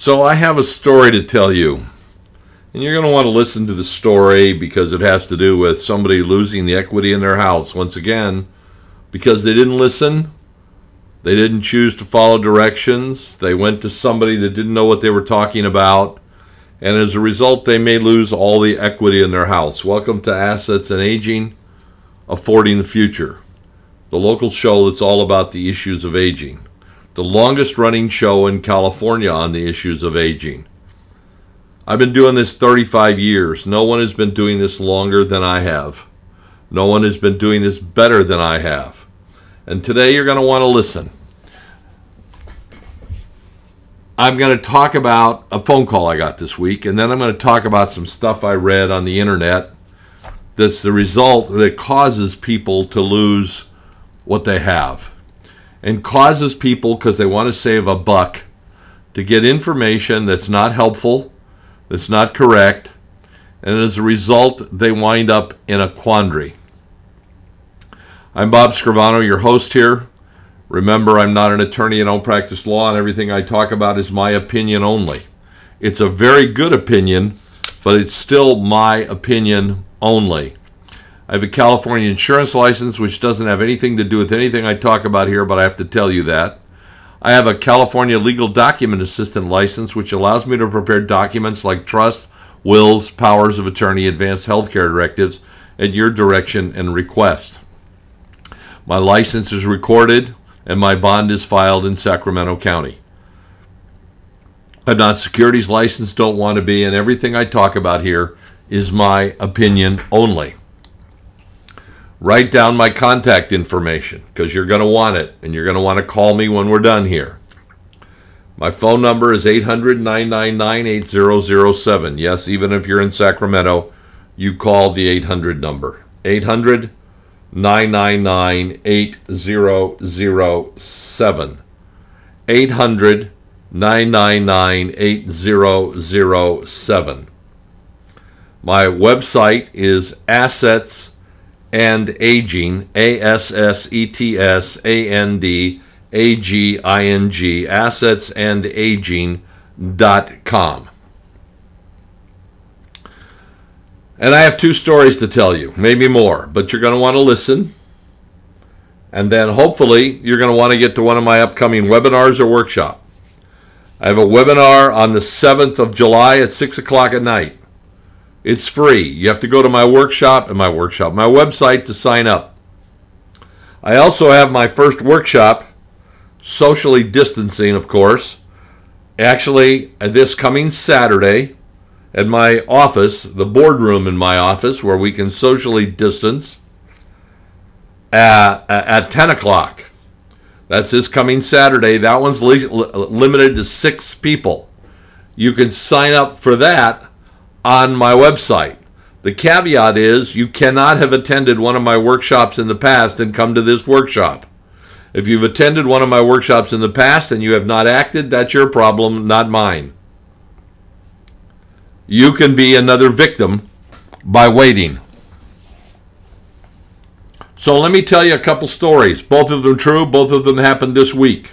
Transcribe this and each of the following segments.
So I have a story to tell you. And you're going to want to listen to the story because it has to do with somebody losing the equity in their house. Once again, because they didn't listen, they didn't choose to follow directions, they went to somebody that didn't know what they were talking about, and as a result, they may lose all the equity in their house. Welcome to Assets and Aging, Affording the Future, the local show that's all about the issues of aging. The longest running show in California on the issues of aging. I've been doing this 35 years. No one has been doing this longer than I have. No one has been doing this better than I have. And today you're going to want to listen. I'm going to talk about a phone call I got this week, and then I'm going to talk about some stuff I read on the internet that's the result that causes people to lose what they have. And causes people, because they want to save a buck, to get information that's not helpful, that's not correct, and as a result, they wind up in a quandary. I'm Bob Scrivano, your host here. Remember, I'm not an attorney and don't practice law, and everything I talk about is my opinion only. It's a very good opinion, but it's still my opinion only. I have a California insurance license, which doesn't have anything to do with anything I talk about here, but I have to tell you that. I have a California legal document assistant license, which allows me to prepare documents like trusts, wills, powers of attorney, advanced healthcare directives at your direction and request. My license is recorded, and my bond is filed in Sacramento County. I'm not securities licensed, don't want to be, and everything I talk about here is my opinion only. Write down my contact information because you're going to want it, and you're going to want to call me when we're done here. My phone number is 800-999-8007. Yes, even if you're in Sacramento, you call the 800 number. 800-999-8007. 800-999-8007. My website is Assets and Aging, ASSETSANDAGING, AssetsandAging.com. And I have two stories to tell you, maybe more, but you're going to want to listen. And then hopefully you're going to want to get to one of my upcoming webinars or workshop. I have a webinar on the 7th of July at 6 o'clock at night. It's free. You have to go to my website to sign up. I also have my first workshop, socially distancing, of course, actually this coming Saturday at my office, the boardroom in my office, where we can socially distance at 10 o'clock. That's this coming Saturday. That one's limited to 6 people. You can sign up for that on my website. The caveat is you cannot have attended one of my workshops in the past and come to this workshop. If you've attended one of my workshops in the past and you have not acted, that's your problem, not mine. You can be another victim by waiting. So let me tell you a couple stories. Both of them true, both of them happened this week.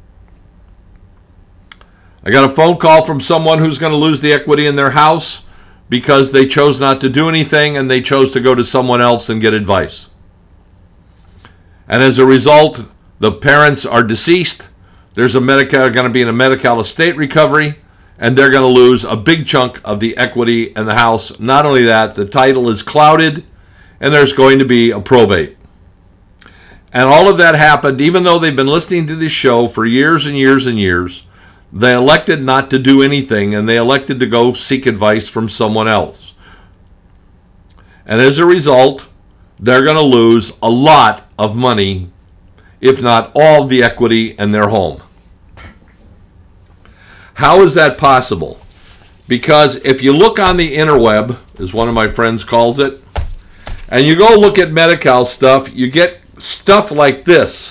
I got a phone call from someone who's going to lose the equity in their house because they chose not to do anything and they chose to go to someone else and get advice. And as a result, the parents are deceased. There's going to be in a Medi-Cal estate recovery, and they're going to lose a big chunk of the equity in the house. Not only that, the title is clouded, and there's going to be a probate. And all of that happened, even though they've been listening to this show for years and years and years. They elected not to do anything, and they elected to go seek advice from someone else. And as a result, they're going to lose a lot of money, if not all the equity in their home. How is that possible? Because if you look on the interweb, as one of my friends calls it, and you go look at Medi-Cal stuff, you get stuff like this.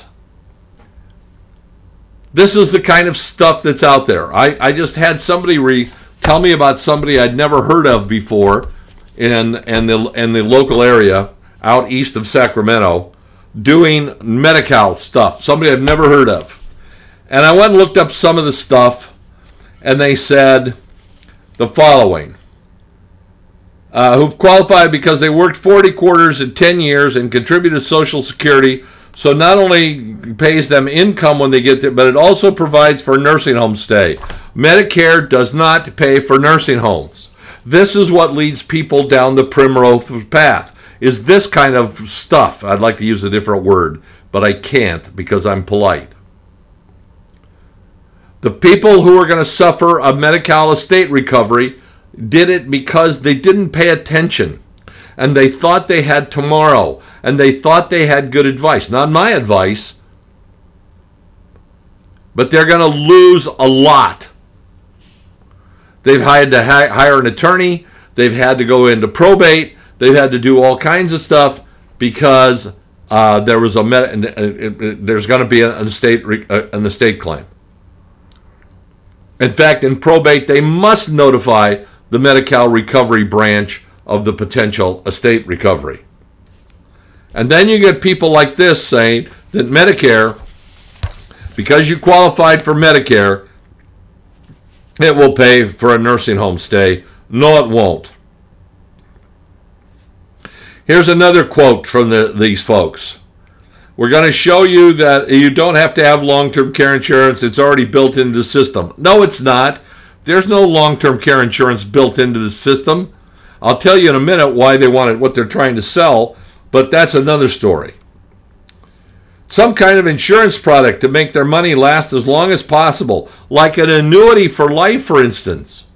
This is the kind of stuff that's out there. I just had somebody tell me about somebody I'd never heard of before in the local area out east of Sacramento doing Medi-Cal stuff, somebody I've never heard of. And I went and looked up some of the stuff, and they said the following. Who've qualified because they worked 40 quarters in 10 years and contributed to Social Security, so not only pays them income when they get there, but it also provides for a nursing home stay. Medicare does not pay for nursing homes. This is what leads people down the primrose path, is this kind of stuff. I'd like to use a different word, but I can't because I'm polite. The people who are going to suffer a Medi-Cal estate recovery did it because they didn't pay attention, and they thought they had tomorrow, and they thought they had good advice. Not my advice, but they're going to lose a lot. They've had to hire an attorney. They've had to go into probate. They've had to do all kinds of stuff because there's going to be an estate claim. In fact, in probate, they must notify the Medi-Cal recovery branch of the potential estate recovery. And then you get people like this saying that Medicare, because you qualified for Medicare, it will pay for a nursing home stay. No, it won't. Here's another quote from these folks. We're going to show you that you don't have to have long-term care insurance. It's already built into the system. No, it's not. There's no long-term care insurance built into the system. I'll tell you in a minute why they want it, what they're trying to sell, but that's another story. Some kind of insurance product to make their money last as long as possible, like an annuity for life, for instance.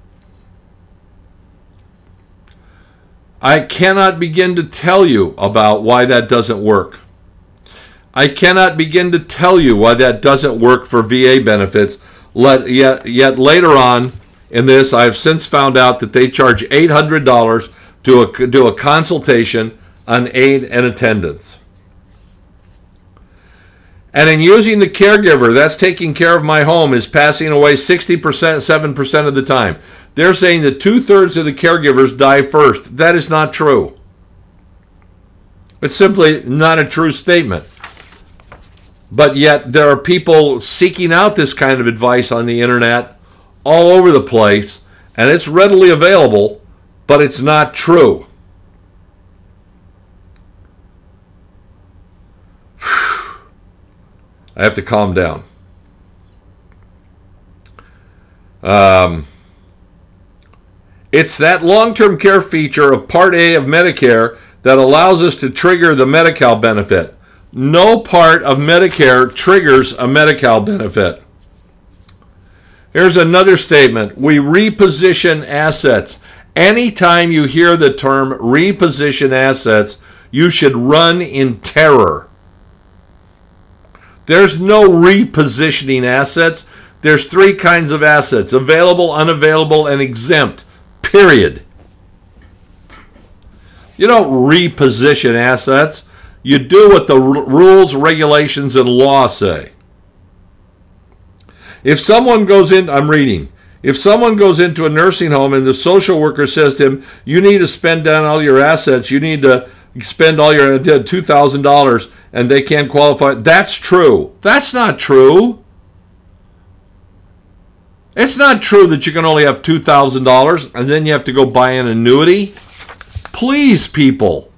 I cannot begin to tell you about why that doesn't work. I cannot begin to tell you why that doesn't work for VA benefits. Yet later on in this, I have since found out that they charge $800 to do a consultation on aid and attendance. And in using the caregiver that's taking care of my home is passing away 60%, 7% of the time. They're saying that 2/3 of the caregivers die first. That is not true. It's simply not a true statement. But yet there are people seeking out this kind of advice on the internet all over the place, and it's readily available, but it's not true. I have to calm down. It's that long-term care feature of Part A of Medicare that allows us to trigger the Medi-Cal benefit. No part of Medicare triggers a Medi-Cal benefit. Here's another statement. We reposition assets. Anytime you hear the term reposition assets, you should run in terror. There's no repositioning assets. There's three kinds of assets: available, unavailable, and exempt. Period. You don't reposition assets. You do what the rules, regulations, and law say. If someone goes in, if someone goes into a nursing home and the social worker says to him, you need to spend down all your assets, you need to spend all your $2,000, and they can't qualify, that's true. That's not true. It's not true that you can only have $2,000 and then you have to go buy an annuity. Please, people.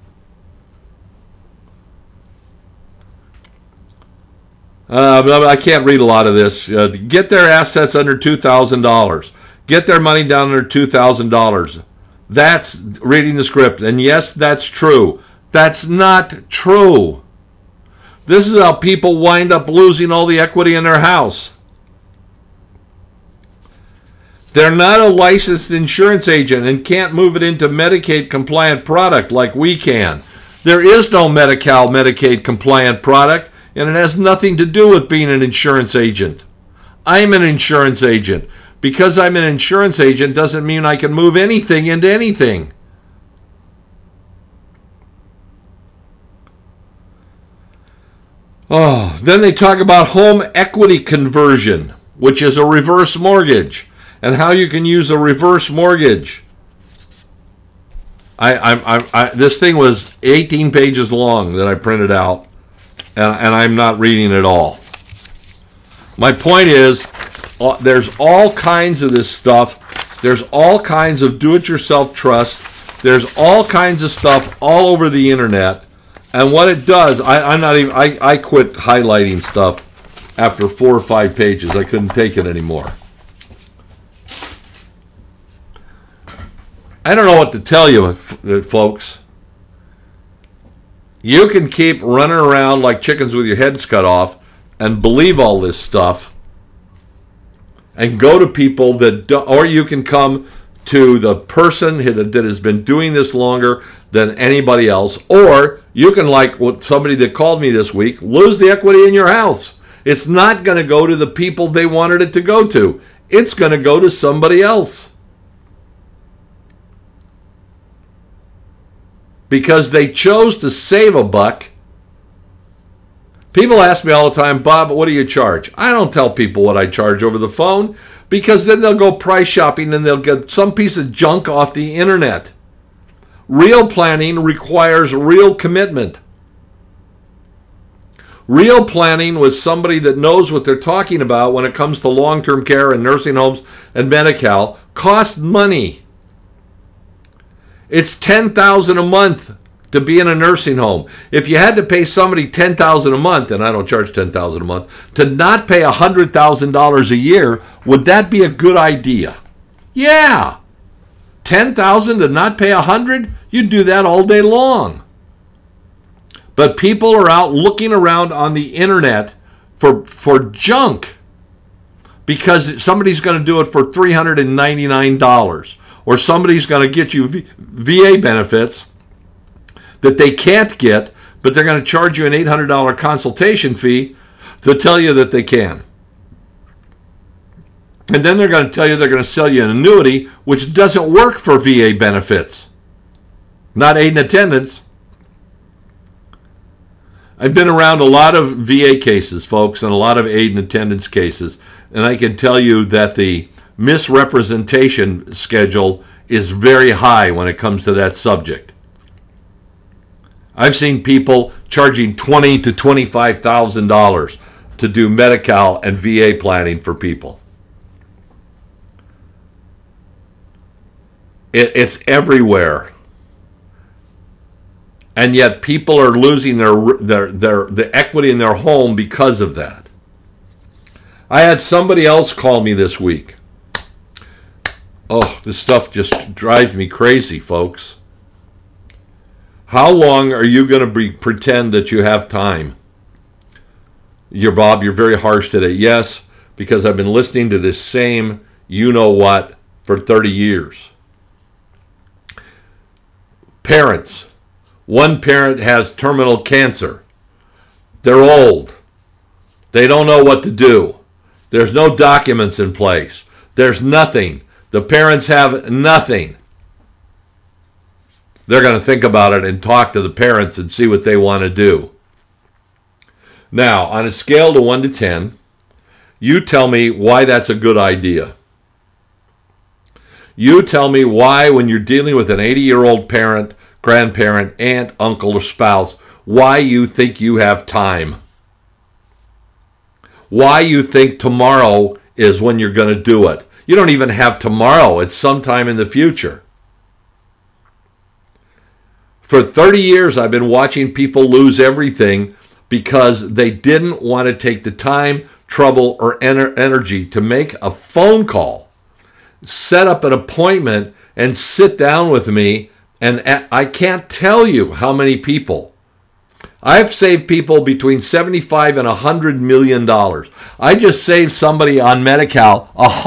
I can't read a lot of this. Get their assets under $2,000. Get their money down under $2,000. That's reading the script. And yes, that's true. That's not true. This is how people wind up losing all the equity in their house. They're not a licensed insurance agent and can't move it into Medicaid compliant product like we can. There is no Medi-Cal Medicaid compliant product, and it has nothing to do with being an insurance agent. I'm an insurance agent. Because I'm an insurance agent doesn't mean I can move anything into anything. Oh, then they talk about home equity conversion, which is a reverse mortgage, and how you can use a reverse mortgage. This thing was 18 pages long that I printed out, and I'm not reading it all. My point is, there's all kinds of this stuff. There's all kinds of do-it-yourself trust. There's all kinds of stuff all over the internet. And what it does, I quit highlighting stuff after 4 or 5 pages. I couldn't take it anymore. I don't know what to tell you, folks. You can keep running around like chickens with your heads cut off and believe all this stuff and go to people that don't, or you can come to the person that has been doing this longer than anybody else, or you can, like what somebody that called me this week, lose the equity in your house. It's not going to go to the people they wanted it to go to. It's going to go to somebody else. Because they chose to save a buck. People ask me all the time, Bob, what do you charge? I don't tell people what I charge over the phone, because then they'll go price shopping and they'll get some piece of junk off the internet. Real planning requires real commitment. Real planning with somebody that knows what they're talking about when it comes to long-term care and nursing homes and Medi-Cal costs money. It's $10,000 a month to be in a nursing home. If you had to pay somebody $10,000 a month, and I don't charge $10,000 a month, to not pay $100,000 a year, would that be a good idea? Yeah. $10,000 to not pay $100,000? You'd do that all day long. But people are out looking around on the internet for junk because somebody's going to do it for $399, or somebody's going to get you VA benefits that they can't get, but they're going to charge you an $800 consultation fee to tell you that they can. And then they're going to tell you they're going to sell you an annuity, which doesn't work for VA benefits. Not aid and attendance. I've been around a lot of VA cases, folks, and a lot of aid and attendance cases, and I can tell you that the misrepresentation schedule is very high when it comes to that subject. I've seen people charging $20,000 to $25,000 to do Medi-Cal and VA planning for people. It's everywhere. And yet people are losing the equity in their home because of that. I had somebody else call me this week. Oh, this stuff just drives me crazy, folks. How long are you going to pretend that you have time? Bob, you're very harsh today. Yes, because I've been listening to this same you-know-what for 30 years. Parents. One parent has terminal cancer. They're old. They don't know what to do. There's no documents in place. There's nothing. The parents have nothing. They're going to think about it and talk to the parents and see what they want to do. Now, on a scale to 1 to 10, you tell me why that's a good idea. You tell me why, when you're dealing with an 80-year-old parent, grandparent, aunt, uncle, or spouse, why you think you have time. Why you think tomorrow is when you're going to do it. You don't even have tomorrow. It's sometime in the future. For 30 years, I've been watching people lose everything because they didn't want to take the time, trouble, or energy to make a phone call, set up an appointment, and sit down with me. And I can't tell you how many people. I've saved people between $75 and $100 million. I just saved somebody on Medi-Cal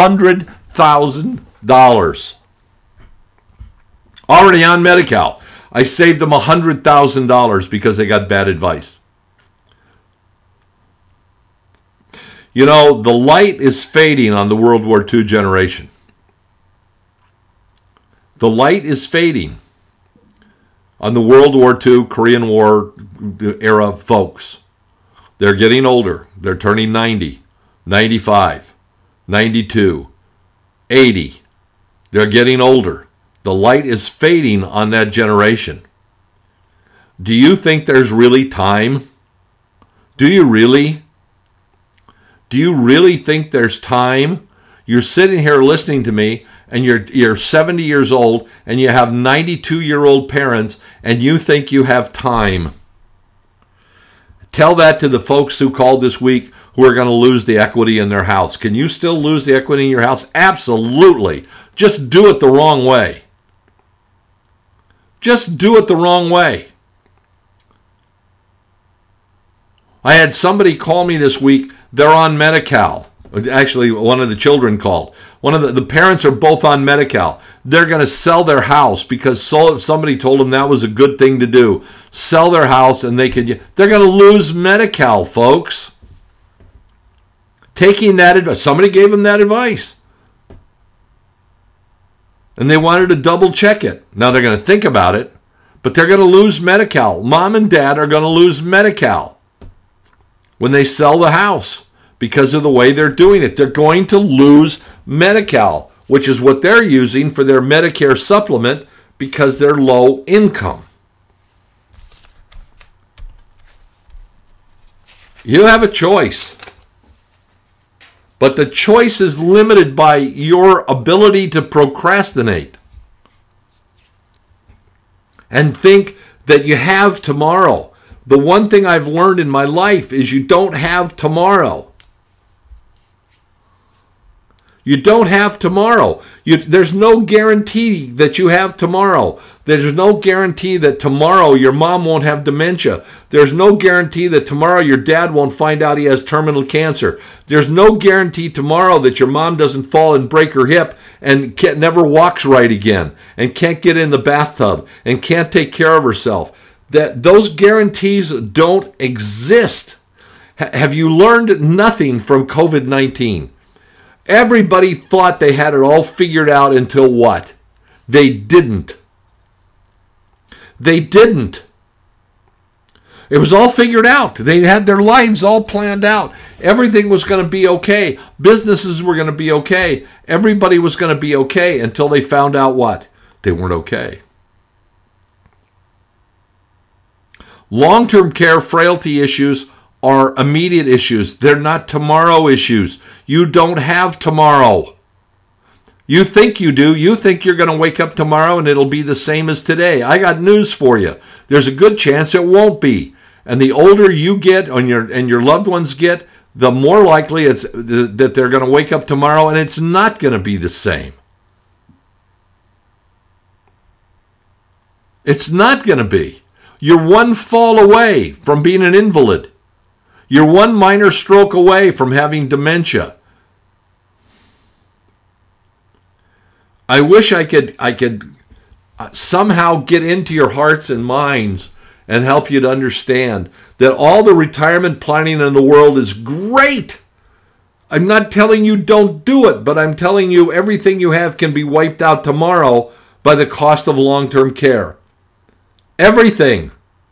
$100,000. Already on Medi-Cal. I saved them $100,000 because they got bad advice. You know, the light is fading on the World War II generation. The light is fading on the World War II, Korean War era folks. They're getting older. They're turning 90, 95, 92, 80. They're getting older. The light is fading on that generation. Do you think there's really time? Do you really? Do you really think there's time? You're sitting here listening to me, and you're 70 years old, and you have 92-year-old parents, and you think you have time. Tell that to the folks who called this week who are going to lose the equity in their house. Can you still lose the equity in your house? Absolutely. Just do it the wrong way. Just do it the wrong way. I had somebody call me this week. They're on Medi-Cal. Actually, one of the children called. One of the parents are both on Medi-Cal. They're going to sell their house because somebody told them that was a good thing to do. Sell their house and they're going to lose Medi-Cal, folks. Taking that advice. Somebody gave them that advice. And they wanted to double check it. Now they're going to think about it, but they're going to lose Medi-Cal. Mom and dad are going to lose Medi-Cal when they sell the house because of the way they're doing it. They're going to lose Medi-Cal, which is what they're using for their Medicare supplement because they're low income. You have a choice. But the choice is limited by your ability to procrastinate and think that you have tomorrow. The one thing I've learned in my life is you don't have tomorrow. You don't have tomorrow. There's no guarantee that you have tomorrow. There's no guarantee that tomorrow your mom won't have dementia. There's no guarantee that tomorrow your dad won't find out he has terminal cancer. There's no guarantee tomorrow that your mom doesn't fall and break her hip and never walks right again and can't get in the bathtub and can't take care of herself. Those guarantees don't exist. Have you learned nothing from COVID-19? Everybody thought they had it all figured out until what? They didn't. They didn't. It was all figured out. They had their lives all planned out. Everything was going to be okay. Businesses were going to be okay. Everybody was going to be okay until they found out what? They weren't okay. Long-term care frailty issues are immediate issues. They're not tomorrow issues. You don't have tomorrow. You think you do. You think you're going to wake up tomorrow and it'll be the same as today. I got news for you. There's a good chance it won't be. And the older you get and your loved ones get, the more likely it's that they're going to wake up tomorrow and it's not going to be the same. It's not going to be. You're one fall away from being an invalid. You're one minor stroke away from having dementia. I wish I could somehow get into your hearts and minds and help you to understand that all the retirement planning in the world is great. I'm not telling you don't do it, but I'm telling you everything you have can be wiped out tomorrow by the cost of long-term care. Everything.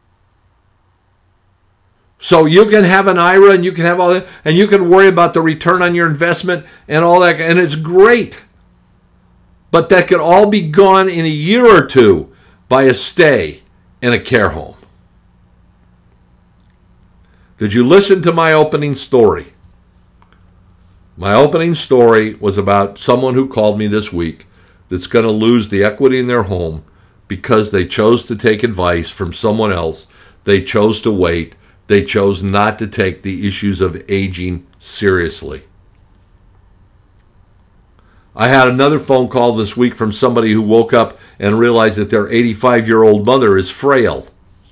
So you can have an IRA and you can have all that, and you can worry about the return on your investment and all that, and it's great. But that could all be gone in a year or two by a stay in a care home. Did you listen to my opening story? My opening story was about someone who called me this week that's going to lose the equity in their home because they chose to take advice from someone else. They chose to wait. They chose not to take the issues of aging seriously. I had another phone call this week from somebody who woke up and realized that their 85-year-old mother is frail.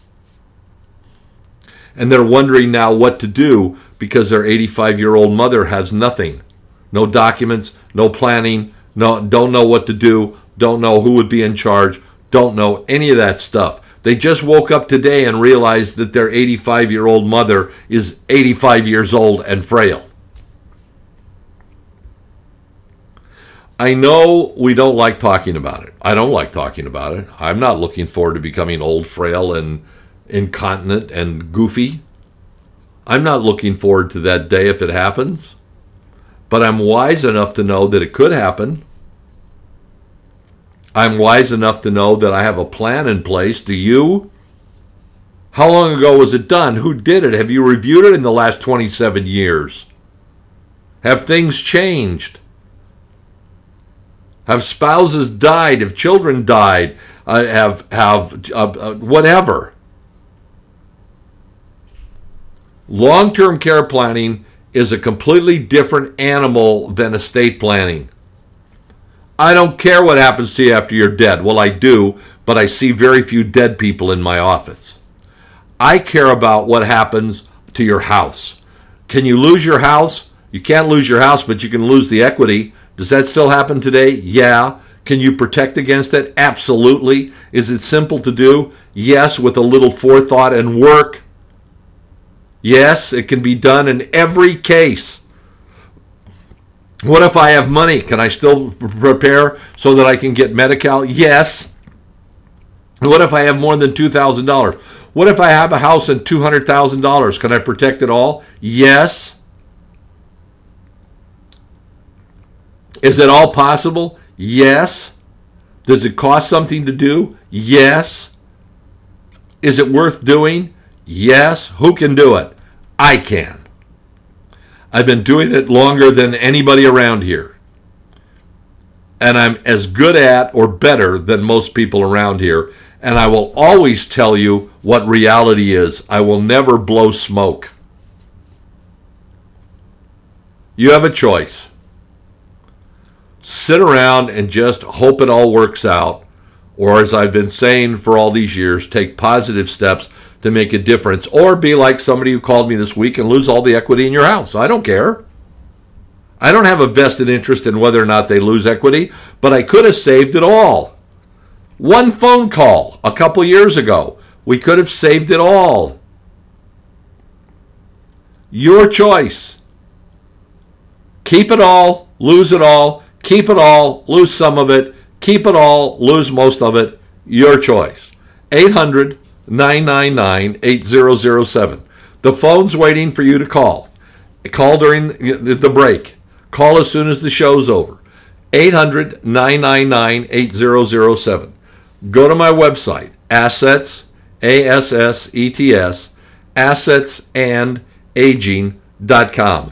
And they're wondering now what to do because their 85-year-old mother has nothing. No documents, no planning, don't know what to do, don't know who would be in charge, don't know any of that stuff. They just woke up today and realized that their 85-year-old mother is 85 years old and frail. I know we don't like talking about it. I don't like talking about it. I'm not looking forward to becoming old, frail, and incontinent and goofy. I'm not looking forward to that day if it happens. But I'm wise enough to know that it could happen. I'm wise enough to know that I have a plan in place. Do you? How long ago was it done? Who did it? Have you reviewed it in the last 27 years? Have things changed? Have spouses died? Have children died? Have whatever. Long-term care planning is a completely different animal than estate planning. I don't care what happens to you after you're dead. Well, I do, but I see very few dead people in my office. I care about what happens to your house. Can you lose your house? You can't lose your house, but you can lose the equity. Does that still happen today? Yeah. Can you protect against it? Absolutely. Is it simple to do? Yes, with a little forethought and work. Yes, it can be done in every case. What if I have money? Can I still prepare so that I can get Medi-Cal? Yes. What if I have more than $2,000? What if I have a house and $200,000? Can I protect it all? Yes. Is it all possible? Yes. Does it cost something to do? Yes. Is it worth doing? Yes. Who can do it? I can. I've been doing it longer than anybody around here. And I'm as good at or better than most people around here. And I will always tell you what reality is. I will never blow smoke. You have a choice. Sit around and just hope it all works out. Or as I've been saying for all these years, take positive steps to make a difference. Or be like somebody who called me this week and lose all the equity in your house. I don't care. I don't have a vested interest in whether or not they lose equity, but I could have saved it all. One phone call a couple years ago, we could have saved it all. Your choice. Keep it all, lose it all, keep it all, lose some of it, keep it all, lose most of it. Your choice. 800-999-8007. The phone's waiting for you to call. Call during the break. Call as soon as the show's over. 800-999-8007. Go to my website, Assets, ASSETS, AssetsAndAging.com.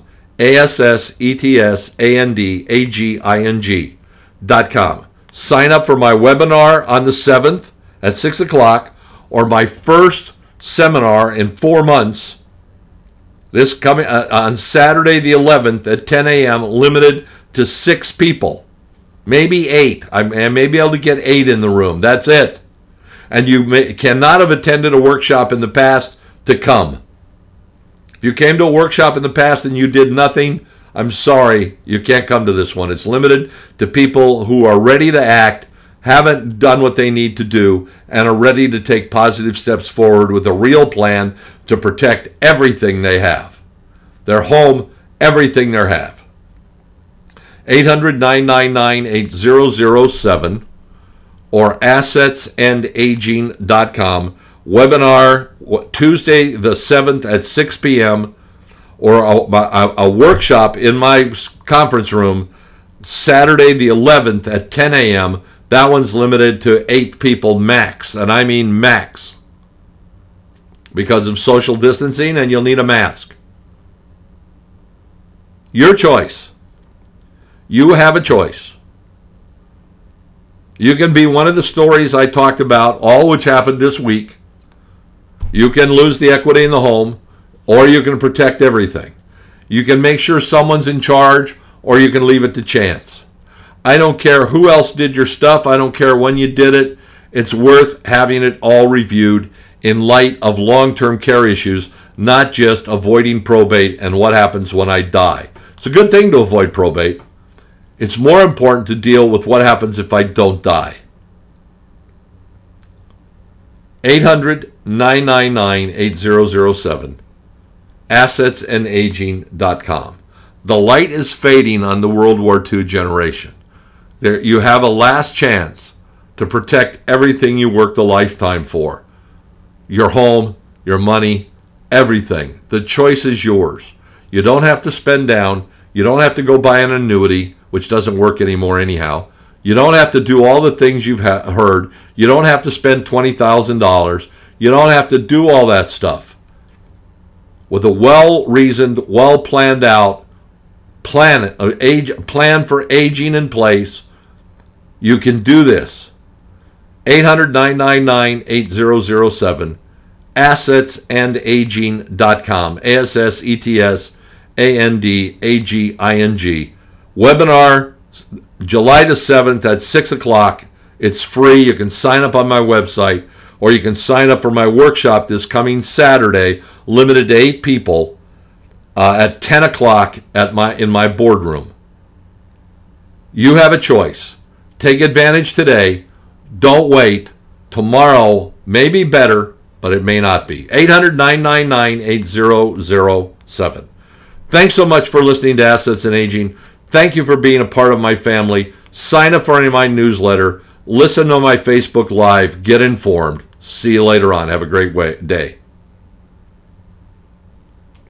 AssetsAndAging.com. Sign up for my webinar on the 7th at 6 o'clock or my first seminar in 4 months. This coming on Saturday the 11th at 10 a.m., limited to 6 people. Maybe 8. I may be able to get 8 in the room. That's it. And you cannot have attended a workshop in the past to come. If you came to a workshop in the past and you did nothing, I'm sorry, you can't come to this one. It's limited to people who are ready to act, haven't done what they need to do, and are ready to take positive steps forward with a real plan to protect everything they have. Their home, everything they have. 800-999-8007 or AssetsAndAging.com. Webinar Tuesday the 7th at 6 p.m. or a workshop in my conference room Saturday the 11th at 10 a.m. That one's limited to 8 people max, and I mean max, because of social distancing, and you'll need a mask. Your choice. You have a choice. You can be one of the stories I talked about, all which happened this week. You can lose the equity in the home, or you can protect everything. You can make sure someone's in charge, or you can leave it to chance. I don't care who else did your stuff. I don't care when you did it. It's worth having it all reviewed in light of long-term care issues, not just avoiding probate and what happens when I die. It's a good thing to avoid probate. It's more important to deal with what happens if I don't die. 800-999-8007. AssetsAndAging.com. The light is fading on the World War II generation. There, you have a last chance to protect everything you worked a lifetime for. Your home, your money, everything. The choice is yours. You don't have to spend down. You don't have to go buy an annuity, which doesn't work anymore anyhow. You don't have to do all the things you've heard. You don't have to spend $20,000. You don't have to do all that stuff. With a well-reasoned, well-planned out plan for aging in place, you can do this. 800-999-8007, assetsandaging.com, ASSETSANDAGING. Webinar July the 7th at 6 o'clock. It's free. You can sign up on my website, or you can sign up for my workshop this coming Saturday, limited to 8 people, at 10 o'clock in my boardroom. You have a choice. Take advantage today. Don't wait. Tomorrow may be better, but it may not be. 800-999-8007. Thanks so much for listening to Assets and Aging. Thank you for being a part of my family. Sign up for any of my newsletter. Listen to my Facebook Live. Get informed. See you later on. Have a great day.